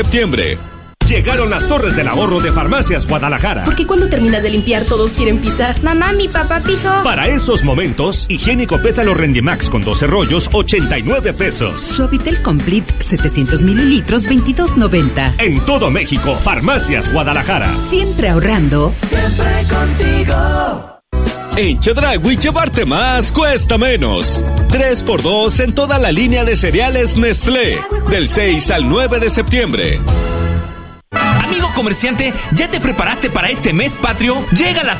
Septiembre. Llegaron las torres del ahorro de Farmacias Guadalajara. Porque cuando terminas de limpiar todos quieren pisar. Mamá, mi papá pisó. Para esos momentos, higiénico pétalo Rendimax con 12 rollos, 89 pesos. Suavitel Complete 700 mililitros, 22.90. En todo México, Farmacias Guadalajara. Siempre ahorrando. Siempre contigo. En Chedraui llevarte más cuesta menos. 3x2 en toda la línea de cereales Nestlé. Del 6 al 9 de septiembre. Amigo comerciante, ¿ya te preparaste para este mes patrio? Llega la